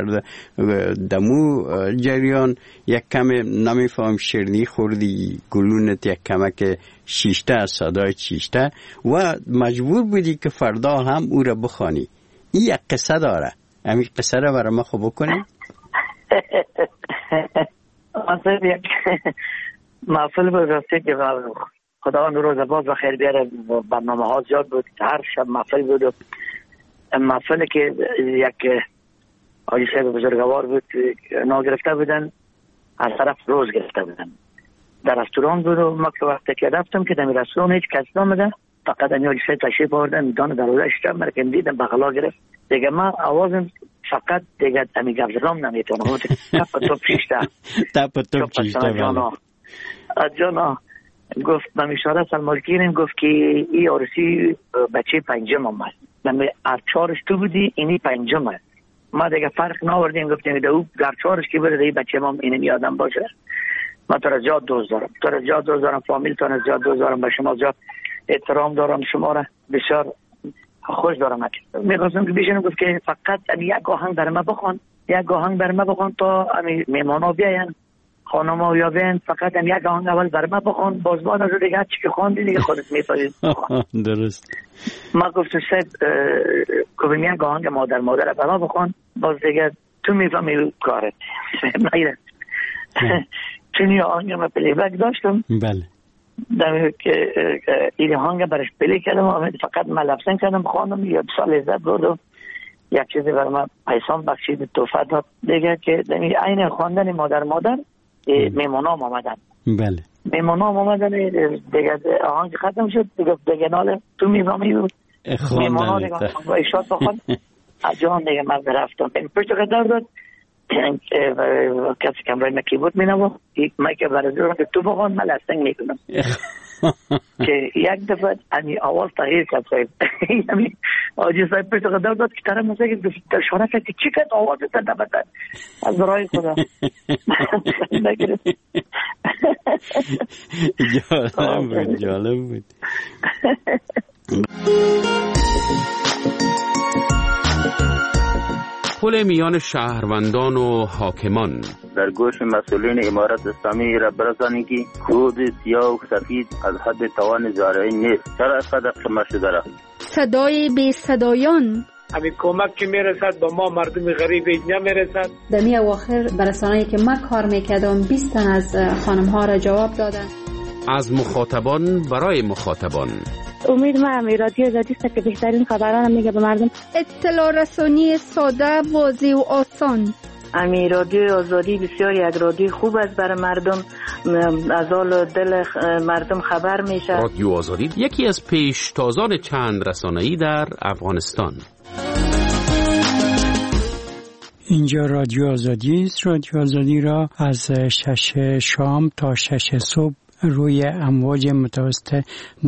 [SPEAKER 2] دمو جریان یک کم نمیفهم شیرنی خوردی، گلونت یک کمک شیشته از صدای شیشته و مجبور بودی که فردا هم او را بخوانی. این یک قصه داره، همین قصه را برای ما خوب بکنی؟
[SPEAKER 3] اصلا یک محفل بود راستی که خدا روز باز و خیر بیاره، برنامه ها زیاد بود، هر شب محفل بود و محفل که یک حاجی صاحب بزرگوار بود نا گرفته بودن، از طرف روز گرفته بودن در رستوران بود و ما که وقتی که رفتم که در رستوران هیچ کس نامده فقط اینجا سه تشریف آوردن دان دروازه شدم مرکم دیدم بغلا گرفت دیگه من آوازم فقط دیگه امی گفتم نمیتونم تپ توپ چیشته جانا گفت من اشاره سلمالکینم گفت که این عروسی بچه پنجم آمد من از چهارش تو بودی اینی پنجم است ما دیگه فرق ناوردیم گفتیم در چهارش که بره این بچه ما اینم یادم باشه من تو را زیاد دوست دارم فامیل تو را زیاد دوست دارم به شما زیاد احترام دارم شما را بسیار خوش دارم میخواستم که بیشنم گفت که فقط یک آهنگ بر ما بخون تا میمانا بیاین خانم ها بیاین فقط یک آهنگ اول بر ما بخون باز بعد از دیگه هرچی که خواندی دیگه خودت میفهمید
[SPEAKER 2] درست
[SPEAKER 3] ما گفتم گفتم یک آهنگ مادر بر ما بخون باز دیگه تو میفهمی کارت میره چون یه آهنگ ما پلی بک داشتم
[SPEAKER 2] بله
[SPEAKER 3] دمی که این آهنگ برش پلی کردم فقط من لفظن کردم خواندم یه سال لذت بردم یک چیزی برای من پیسان بخشید توفه داد دیگه که دمی این خواندن مادر میمونام آمدن
[SPEAKER 2] بله
[SPEAKER 3] میمونام آمدن دیگه آهنگ ختم شد دیگه ناله تو میفهمی میمونام دیگه ایشاد بخوان جان دیگه من رفتم پشت قدر داد کسی کم رای مکیبوت می نبود که برای دورم که تو بخوان من لستنگ میکنم که یک دفعه امی آواز تغییر کرد صاحب آجی صاحب پشت قدر داد که طرف موسیقی در شانه کرد که چی کرد آواز تا نبتد از برای خدا
[SPEAKER 2] جالب بود
[SPEAKER 1] پل میان شهروندان و حاکمان
[SPEAKER 8] در گوش مسئولین امارت اسلامی را برسانید که کود سیاه و سفید از حد توان زارعی نیست چرا اینقدر قمه شده را
[SPEAKER 9] صدای بی صدایان
[SPEAKER 10] همین کمک که میرسد با ما مردم غریب اینجا میرسد
[SPEAKER 9] دمی اواخر برسانه‌ای که من کار میکردم 20 تن از خانم ها را جواب دادن
[SPEAKER 1] از مخاطبان برای مخاطبان
[SPEAKER 11] امید ما رادیو آزادی است که بهترین خبران میگه به مردم
[SPEAKER 9] اطلاع رسانی ساده واضح و آسان
[SPEAKER 11] رادیو آزادی بسیار یک رادیو خوب است برای مردم از حال دل مردم خبر میشه
[SPEAKER 1] رادیو آزادی یکی از پیشتازان چند رسانه‌ای در افغانستان
[SPEAKER 2] اینجا رادیو آزادی است رادیو آزادی را از 6 شام تا 6 صبح روی امواج متوسط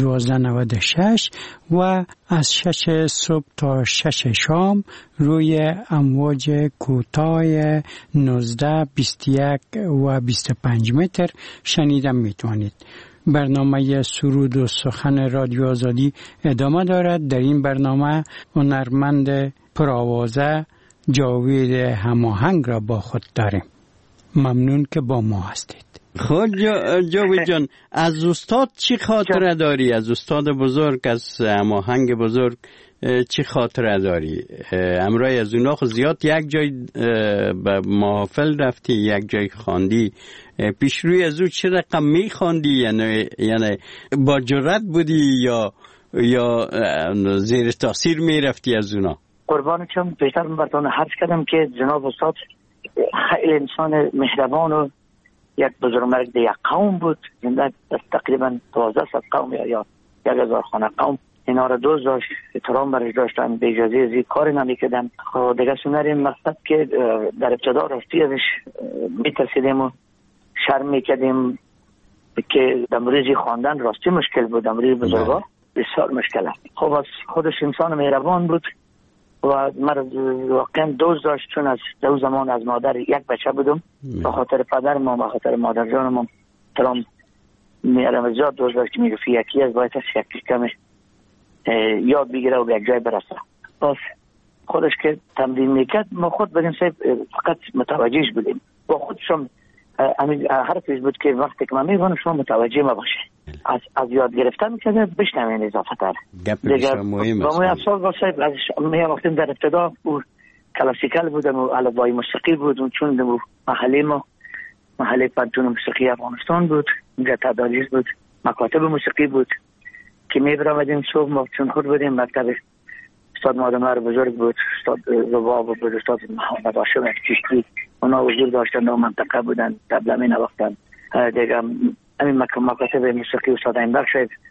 [SPEAKER 2] 1296 و از 6 صبح تا 6 شام روی امواج کوتاه 19 21 و 25 متر شنیدن میتوانید. برنامه سرود و سخن رادیو آزادی ادامه دارد. در این برنامه هنرمند پرآوازه جاوید هماهنگ را با خود داریم. ممنون که با ما هستید.
[SPEAKER 12] خود جاوید جان از استاد چی خاطره داری؟ از استاد بزرگ، از هماهنگ بزرگ چی خاطره داری؟ امرای از اونا خود زیاد یک جای به محافل رفتی، یک جای خواندی، پیش روی از او چه رقم می خواندی؟ یعنی با جرأت بودی یا زیر تاثیر می رفتی از اونا؟
[SPEAKER 3] قربان چم بیشتر براتون عرض کردم که جناب استاد خیلی انسان مهربان و یک بزرگمرد یک قوم بود. زنده تقریبا 1200 قوم یا 1000 خانه قوم اینا را دوست داشت، احترام برش داشتن، به اجازه ازی کاری نمیکردن. خب دیگه سنریم مقصد که در ابتدا راستی ازش میترسیدیم و شرم میکردیم که در مورد خواندن راستی مشکل بود، در مورد بزرگا بسیار مشکل است. خب از خودش انسان مهربان بود و من واقعا دوست داشت، چون از دو زمان از مادر یک بچه بودم، به خاطر پدرم و به خاطر مادر جانم ترام میارم زیاد دوست داشت که میگفت یکی از باید از یک کمش یاد بگیره و به یک جای برسه. باز خودش که تمرین میکرد ما خود بدیم فقط متوجهش بودیم. با خودشم حرفش بود که وقتی که من میگم شما متوجه ما باشه، از یاد گرفتن میکنه بشنوین اضافه تر دیگه. با ما افسار با صاحب از میامختیم در ابتدا او کلاسیکل بودن و علوای موسیقی بود، چون محله ما محله پنتون موسیقی افغانستان بود، اینجا تداریس بود، مکاتب موسیقی بود که میبرامدیم صبح ما چون خود بودیم. مکتب استاد مادمر بزرگ بود، استاد رباب بود، استاد محمد هاشم کشتی، اونا حضور داشتن و منطقه بودن، تبله می نواختن دیگه. همین مکاتب موسیقی استاد اینبخش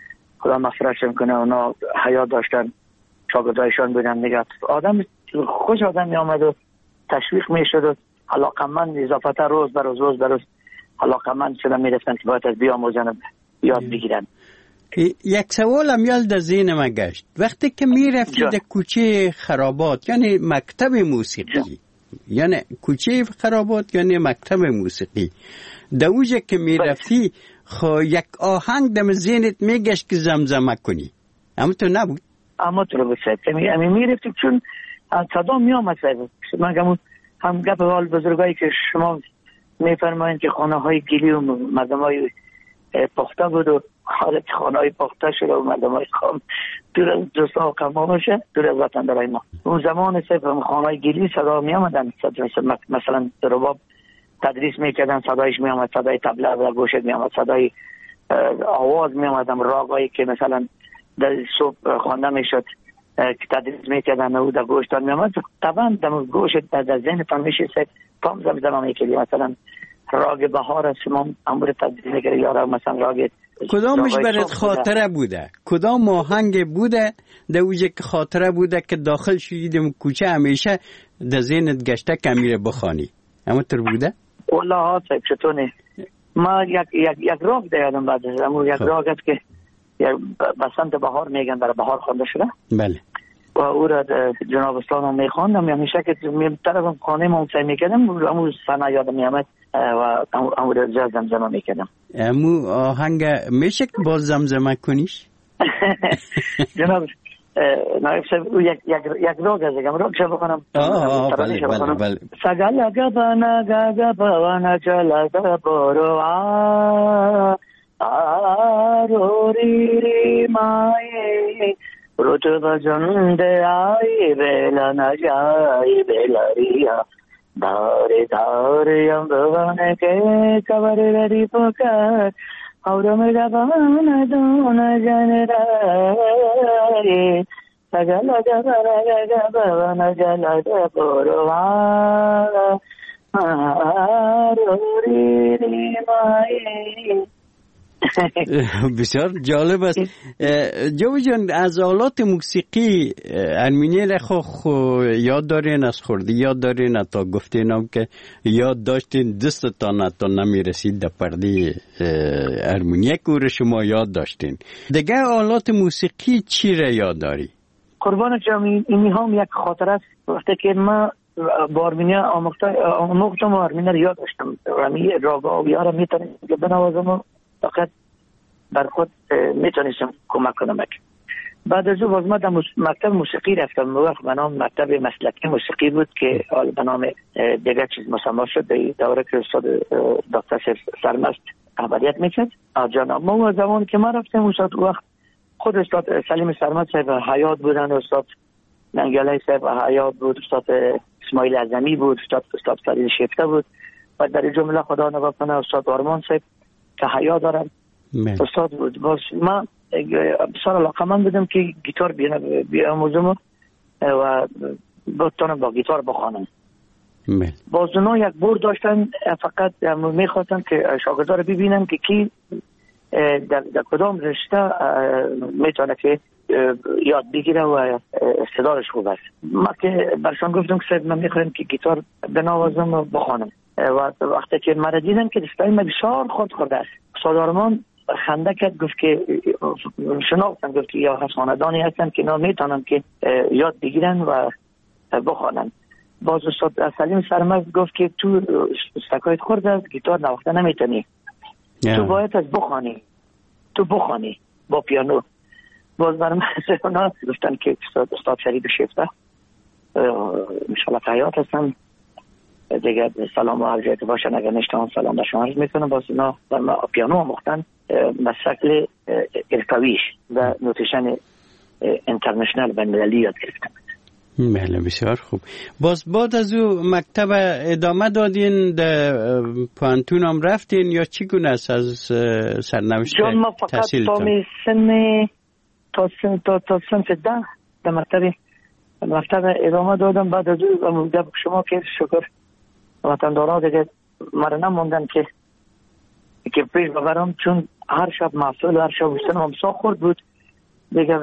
[SPEAKER 3] خدا مغفرتشون کنه، اونا حیا داشتن، شاگردایشان بودن دیگه. آدم خوش آدم می آمد و تشویق می شد و علاقمند اضافه روز بر روز علاقمند شدن، می رفتن که باید از بیاموزن و یاد بگیرن.
[SPEAKER 12] یک سوال هم یاد در ذهن من گشت. وقتی که می رفتی در کوچه خرابات، یعنی مکتب موسیقی، یعنی کوچه خرابات یعنی مکتب موسیقی، در اوجه که می رفتی خو یک آهنگ در ذهنت می گشت که زمزمه کنی، اما تو نبود؟
[SPEAKER 3] اما تو رو بسید می رفتیم چون صدا می آمد. من هم گپ حال بزرگایی که شما می فرمایید که خانه های گلی و مردم های پخته بود و حالت خانه های پخته شده و مردم های خام دور از دوستا و قما باشه، دور از وطن برای ما. اون زمان خانه های گلی صدا می آمدن، مثلا رباب تدریس می کردن، صدایش می آمد، صدای طبله و گوشت می آمد، صدای آواز می آمدم، راگایی که مثلا در صبح خوانده می شد که تدریس می کردن و در گوشتان می آمد. طبعا در گوشت در ذهن تان می شد پام زمزمه می کردی. مثلا راگ بهار است شما امور تدریس می کردی، یا مثلا راگ
[SPEAKER 12] کدامش برات خاطره بوده؟ کدام آهنگ بوده در اوجه که خاطره بوده که داخل شدیدم کوچه همیشه در ذهنت گشته که میره بخوانی؟ اما تر بوده؟
[SPEAKER 3] والله ها صاحب چطوره ما یک راگ دیادم بعد از امور یک راگ است که بسنت بهار میگن، برای بهار خوانده شده.
[SPEAKER 12] بله.
[SPEAKER 3] و او را جناب اسلام میخواندم، همیشه که طرفم خانه ما سعی میکردم امور سنه یادم میامد و امور جا زمزمه میکردم.
[SPEAKER 12] امو آهنگ میشه که باز زمزمه کنیش؟
[SPEAKER 3] جناب نایب صاحب یک راگ از اگم راگ شب بکنم.
[SPEAKER 12] بله.
[SPEAKER 3] سگل گبانا گبانا جلا گبارو آروری مای روچ بجند آئی بیلا نجائی بیلاریا داری داری امبوان کے کبر ردی پکار اور میرا بان دون جن رائے سگل گبانا جلا گبارو آروری مای.
[SPEAKER 12] بسیار جالب است. جوی جان از آلات موسیقی ارمینی خو یاد دارین، از خوردی یاد دارین، تا گفتین هم که یاد داشتین دستتان تا نمیرسید در پرده ارمینی که شما یاد داشتین. دیگه آلات موسیقی چی را یاد داری؟
[SPEAKER 3] قربان جان این هم یک خاطره است. وقتی که ما با ارمینیا آموختم و ارمینیا یاد داشتم و راگا و یارا میتونیم که بنوازم، فقط بر خود میتونستم کمک کنم. بعد از او ما در مکتب موسیقی رفتم. وقت به نام مکتب مسلکی موسیقی بود که به نام دیگر چیز مسمى شد. در دوره که استاد دکتر سرمست خبریت میکرد جناب ما. زمان که ما رفتم استاد وقت خود استاد سلیم سرمست صاحب حیات بودن، استاد ننگیالی صاحب حیات بود، استاد اسماعیل اعظمی بود، استاد فرید شیفته بود و در جمله خدا نگاه کنه استاد آرمان صاحب که حیا دارم استاد بود. باز من بسیار علاقه‌مند بودم که گیتار بیاموزم و بتونم با گیتار بخوانم. باز اونا یک بور داشتن، فقط میخواستن که شاگردا رو ببینن که کی در کدام رشته میتونه که یاد بگیره و استعدادش خوب است. ما که برشان گفتم که من میخوایم که گیتار بنوازم و بخوانم و وقتی که مرا دیدن که دستای من بسیار خورده است. استاد آرمان خنده کرد، گفت که شناختن، گفت که یا خاندانی هستن که اینا میتونن که یاد بگیرن و بخوانن. باز استاد سلیم سرمست گفت که تو استکایت خورده است، گیتار نواخته نمیتونی، تو باید از بخوانی با پیانو. باز برای من اونا گفتن که استاد شریف شیفته انشالله حیات هستن دیگه، سلام و عرض باشن، اگر نشتم سلام به شما عرض میکنم. باز اینا برای من پیانو آموختن به شکل ارتویش و نوتیشن انترنشنال بین المللی یاد گرفتم.
[SPEAKER 12] بله بسیار خوب. باز بعد از او مکتب ادامه دادین، در پانتون هم رفتین یا چی گونه است از سرنوشت
[SPEAKER 3] تحصیلتان؟ ما فقط تا سنف 10 در مکتب ادامه دادم. بعد از او شما که شکر وطندارا دیگه مرا نموندن که پیش ببرم، چون هر شب محصول هر شب بستن همسا خورد بود دیگه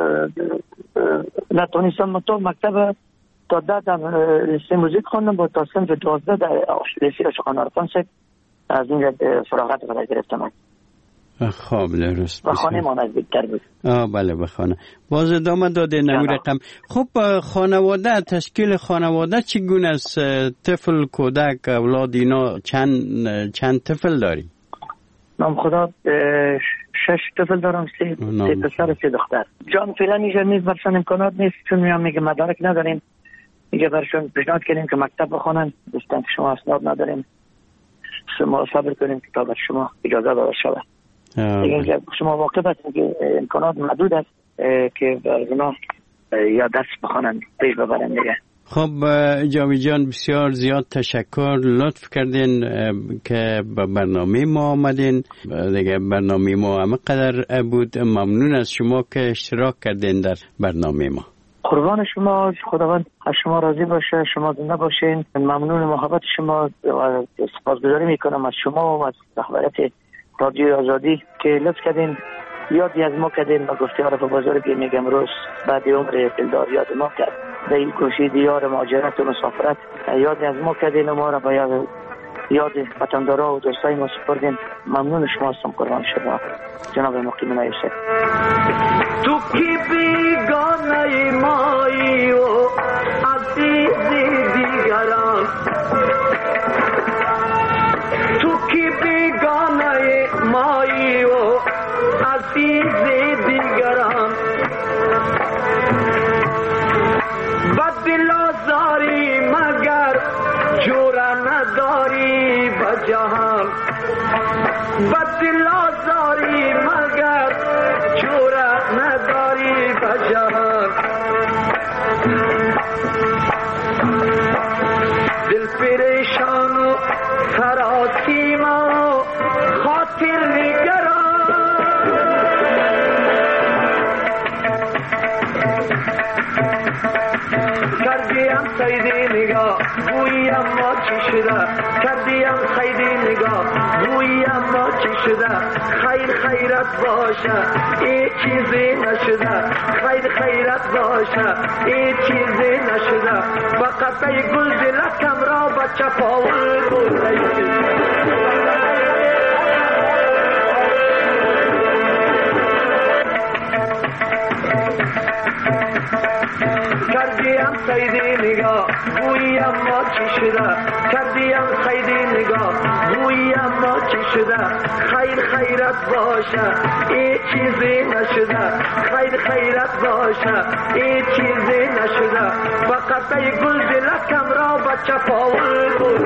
[SPEAKER 3] نتونستم تو مکتب تا 10 لیسه موزیک خوندم با تا صنف 12 در لیسه عاشقان عرفان شد. از اینجا فراغت خدا گرفتم.
[SPEAKER 12] خب درست.
[SPEAKER 3] و خانه ما نزدیکتر بود.
[SPEAKER 12] بله به خانه. باز ادامه داده نمی رقم. خب خانواده، تشکیل خانواده چگونه است؟ طفل، کودک، اولاد اینا چند طفل داری؟
[SPEAKER 3] نام خدا 6 طفل دارم، 3 پسر و 3 دختر. جان فعلا اینجا نیست، برشان امکانات نیست، چون میگه مدارک نداریم. میگه برشان پیشنهاد کردیم که مکتب بخونن، گفتن که شما اسناد نداریم، شما صبر کنیم که تا بر شما اجازه داده شود. دیگه شما واقع هستید که امکانات محدود است که برنا یا دست بخونن پیش ببرن دیگه.
[SPEAKER 12] خب جاوید جان بسیار زیاد تشکر، لطف کردین که به برنامه ما آمدین. دیگه برنامه ما همقدر بود. ممنون از شما که اشتراک کردین در برنامه ما.
[SPEAKER 3] قربان شما، خداوند از شما راضی باشه، شما زنده باشین. ممنون محبت شما و سپاسگزاری میکنم از شما و از رهبریت رادیو آزادی که لطف کردین، یادی از ما کردین و گفته عرف بزرگی میگم روز بعد عمر دلدار یاد ما کرد. به این کوشی دیار مهاجرت و مسافرت یادی از ما کردین و ما را به یاد وطندارا و دوستای ما سپردین. ممنون شما هستم، قربان شما جناب مقیم نایشه.
[SPEAKER 6] تو کی بیگانه مایی و عزیز دیگران، تو کی بیگانه مایی و عزیز دیگران، بد دل آزاری مگر جور نداری به جهان، بد دل آزاری مگر جور نداری به جهان. دل پریشان و سراسیما و خاطر نگران، کردیم سیدی نگاه گویی اما چی شده، کردیم سیدی نگاه گویی اما چی شده. خیرت باشه این چیزی نشده، خیرت باشه این چیزی نشده. فقط ای گل دلکم را به چپاول گل کردیم سیدی نگاه گویی اما چی شده، کردیم سیدی نگاه گویی اما چی شده. خیرت باشه این چیزی نشده، خیرت باشه این چیزی نشده. فقط ای گل دلکم را به چپاول گل